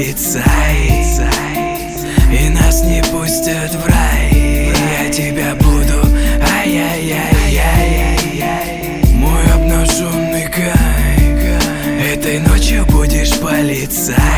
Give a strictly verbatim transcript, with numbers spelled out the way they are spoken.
полицай, и нас не пустят в рай. Я тебя буду, ай-яй-яй-яй-яй, мой обнаженный кай. Этой ночью будешь полицай.